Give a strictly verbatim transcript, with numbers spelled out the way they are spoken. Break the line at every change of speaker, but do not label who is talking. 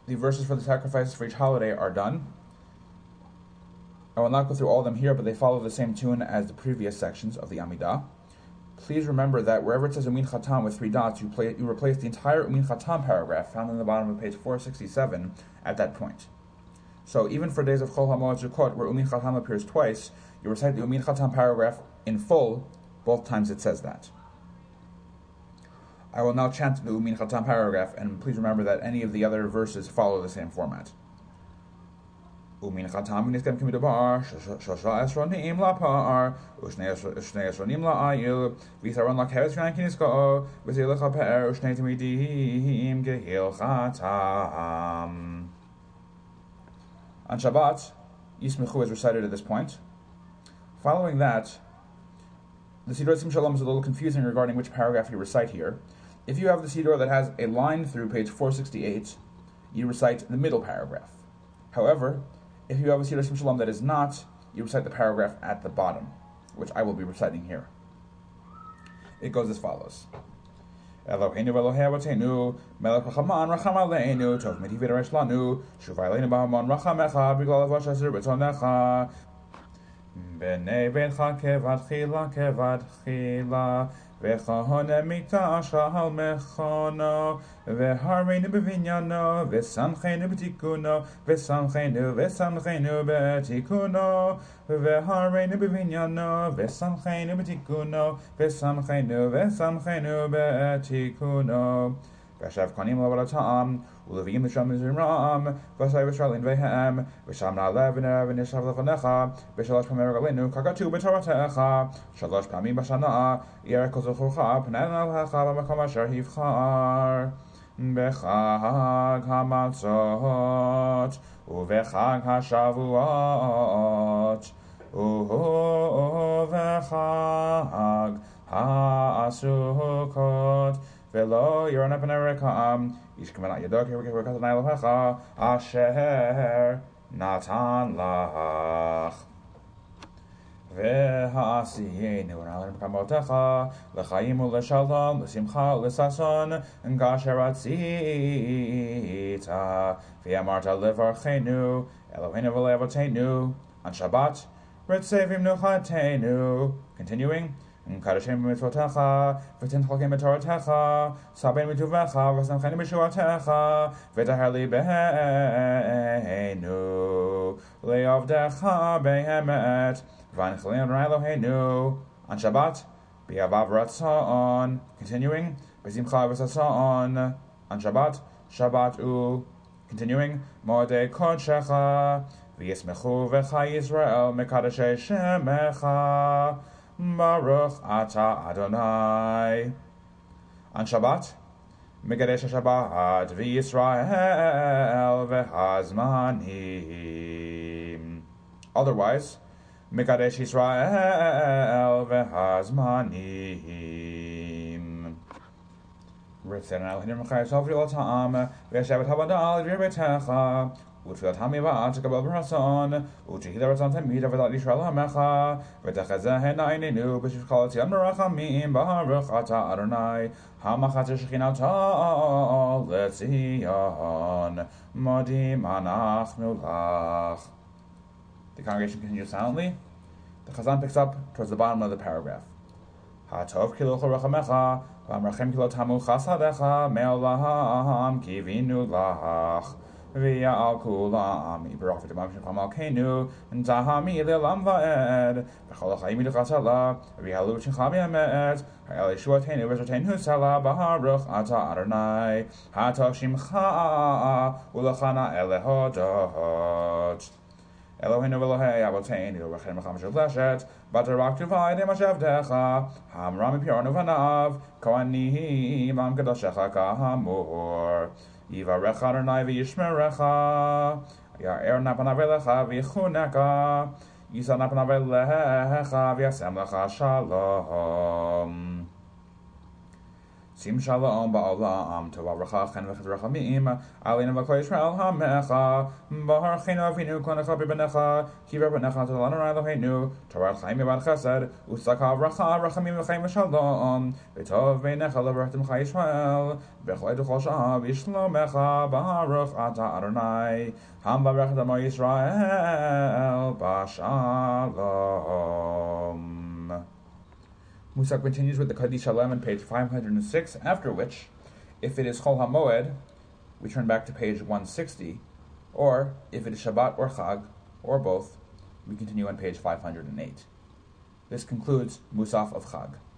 the verses for the sacrifices for each holiday are done. I will not go through all of them here, but they follow the same tune as the previous sections of the Amidah. Please remember that wherever it says Umin Chatam with three dots, you, play, you replace the entire Umin Chatam paragraph found in the bottom of page four sixty-seven at that point. So even for days of Chol HaMoed Sukkot, where Umin Chatam appears twice, you recite the Umin Chatam paragraph in full, both times it says that. I will now chant the Umin Chatam paragraph, and please remember that any of the other verses follow the same format. Umin Chatam Niskem Kimidabar, Shosha Esronim La Par, Ushne Esronim La Ayil, Visaron La Keres Rankinisko, Vizilcha Per, Ushne Timidim Gehil Chatam. On Shabbat, Yismechu is recited at this point. Following that, the Siddur Sim Shalom is a little confusing regarding which paragraph you recite here. If you have the Siddur that has a line through page four sixty-eight, you recite the middle paragraph. However, if you have a Siddur Sim Shalom that is not, you recite the paragraph at the bottom, which I will be reciting here. It goes as follows. Eloheinu Elohei Avotenu, Melech Rachaman Racham Aleinu, Tov Mitiv V'Resh Lanu, Shuvah Aleinu B'Hamon Rachamecha, B'Glal Avosh Asher B'Tzonecha, B'nei Beincha Kevad Chila Kevad Chila, V'Chahone Mita Ashal Mechono, V'Harmeinu B'Vinyano, V'Samcheinu B'Tikuno, V'Samcheinu V'Samcheinu B'Tikuno, V'Harmeinu B'Vinyano, V'Samcheinu B'Tikuno, V'Samcheinu V'Samcheinu B'Tikuno. V'Shav Konim L'Avad Ha'am, U'Levim L'Sham Mizrimram, V'Sai V'Shalin V'Hem, V'Sham Na'alev V'Nishav L'Fanecha, V'Shalosh Pamei Regalenu, Kakatu B'Toratecha, Shalosh Pamim B'Shana, Yerek Kozochucha, P'nen Alhecha, B'Makom Asher Yivchar, B'Chag HaMatzot, U'V'Chag HaShavuot, U'V'Chag HaSukkot, Velo Yorana Panerekam, Ishkamanat Yadok, Yerkatan Elohecha, Asher Natan Lach. V'ha'asiyenu Na'alim Kamotecha, L'chaim U'L'Shalom, L'Simcha U'L'Sason, N'Gasher Atzita, V'yamarta L'Varchenu, Eloheinu V'Le'avotenu, on Shabbat, Ritzevim Nuchatenu. Continuing. Kadashem Mitzvotecha, V'tin Chalkim B'Toratecha, Sabein B'Tuvecha, V'samchenu B'Shuatecha, V'tahar Libeinu, Le'avdecha Behemet, V'anichlin Eloheinu. On Shabbat, B'Yavav Ratzon. Continuing, B'Zimcha V'Sason. On Shabbat, Shabbat U. Continuing, Moedei Kodshecha, V'Yismechu V'Cha Yisrael, Mekadashei Shemecha, Baruch Ata Adonai. On Shabbat, Megadesh Shabbat V'Yisrael V'Hazmanim. Otherwise, Megadesh Yisrael V'Hazmanim. Ritzan Elohim Chayesov V'Yotam V'Shavat Habadal V'Yirbetecha U'Tfilat Hamivat Kabel B'Rason U'Tihila Ratzon Tamid V'Dat Yisrael Hamecha V'Techazeh Na'inenu B'Shivchalat Yam Merachamim Baruch Ata Adonai Hamachat Shechinata L'Tzion Modim Anachnu Lach. The congregation continues silently. The Chazan picks up towards the bottom of the paragraph. Hatov Kiluch Rachamecha V'Amrachem Kilot Hamu Chasadecha Me'olaham Kivinu Lach V'ya al kulam Yibarach v'tamam shemcham alkeinu N'zahami le'lam va'ed V'chol ha'chayim yiduchatala V'yalu v'shincha v'yamet Ha'el yeshuateinu v'zotenu sala Baruch Ata Adonai Hatov shimcha U'lachana elehodot Eloheinu v'Elohei Avotenu V'chem v'cham sheleshet Batarak tuvayim ashavdecha Hamram v'piranu v'anav Kohanim am kadoshecha kahamur Yivarecha Adonai v'yishmerecha Ya'er napanav elecha v'yichuneka Yisa napanav elecha v'yasem lecha shalom. Sim shalom ba'olam tova bracha chen v'chet rachamim alina v'kol Yisrael hamecha b'harchenu avinu konecha b'benecha kiver b'necha t'lan arai loheinu Torah chaim yavad chesed u'tzaka bracha rachamim v'chaim v'shalom v'tov b'necha l'vrachtim chai Yisrael v'cholei d'chol shah v'shlomecha b'haruch ata Adonai ham b'rechet amo Yisrael b'shalom. Musar continues with the Kaddish Shalom on page five hundred six, after which, if it is Chol HaMoed, we turn back to page one sixty, or if it is Shabbat or Chag, or both, we continue on page five hundred eight. This concludes Musaf of Chag.